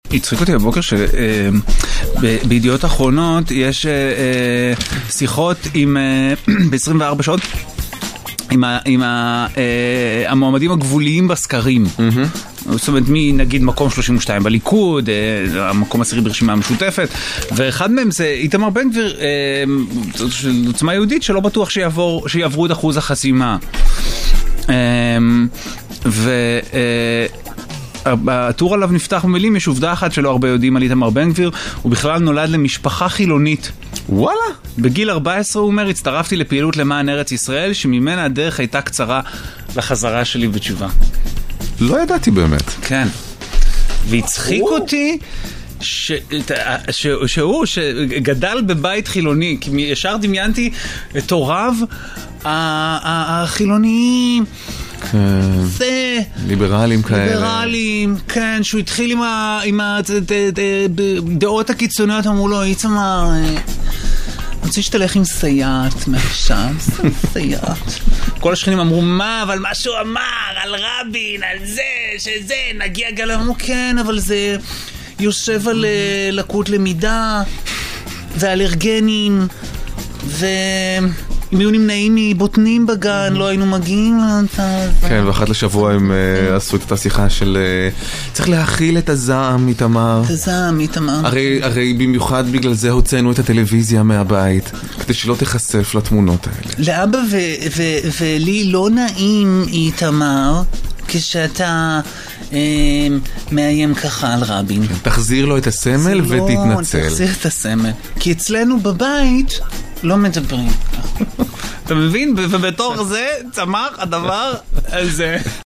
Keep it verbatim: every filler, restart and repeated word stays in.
הצחיק אותי בבוקר שבידיעות אחרונות יש שיחות עם ב-עשרים וארבע שעות עם, ה, עם ה, אה, המועמדים הגבוליים בסקרים. Mm-hmm. זאת אומרת, מי נגיד מקום שלושים ושתיים בליכוד, אה, המקום עשירי ברשימה המשותפת, ואחד מהם זה איתמר בן גביר, אה, של עוצמה יהודית, שלא בטוח שיעבור, שיעברו את אחוז החסימה. אה, ו... אה, הטור עליו נפתח במילים, יש עובדה אחת שלא הרבה יודעים על איתמר בן גביר, הוא בכלל נולד למשפחה חילונית. וואלה? בגיל ארבע עשרה הוא אומר, הצטרפתי לפעילות למען ארץ ישראל, שממנה הדרך הייתה קצרה לחזרה שלי בתשובה. לא ידעתי באמת. כן. והצחיק אותי ש... ש... שהוא שגדל בבית חילוני, כי ישר דמיינתי את הוריו החילוניים, זה ליברלים כאלה, ליברלים, כן, שהוא התחיל עם ה... עם הדעות הקיצוניות, אמרו לו, איתמר, אני רוצה שתלך עם סייעת מעכשיו, סייעת. כל השכנים אמרו, מה, אבל מה שהוא אמר על רבין, על זה, שזה, נגיע גל, אמרו, כן, אבל זה יושב על לקות למידה ואלרגנים, ו... אם היו נמנעים מבוטנים בגן, לא היינו מגיעים. כן, ואחת לשבוע הם עשו את השיחה של צריך להכיל את הזעם, איתמר. את הזעם, איתמר. הרי במיוחד בגלל זה הוצאנו את הטלוויזיה מהבית, כדי שלא תחשף לתמונות האלה. לאבא ולי לא נעים, איתמר, כשאתה מאיים ככה על רבין. תחזיר לו את הסמל ותתנצל. תחזיר את הסמל. כי אצלנו בבית לא מדברים. אתה מבין? ובתוך זה צמח הדבר הזה.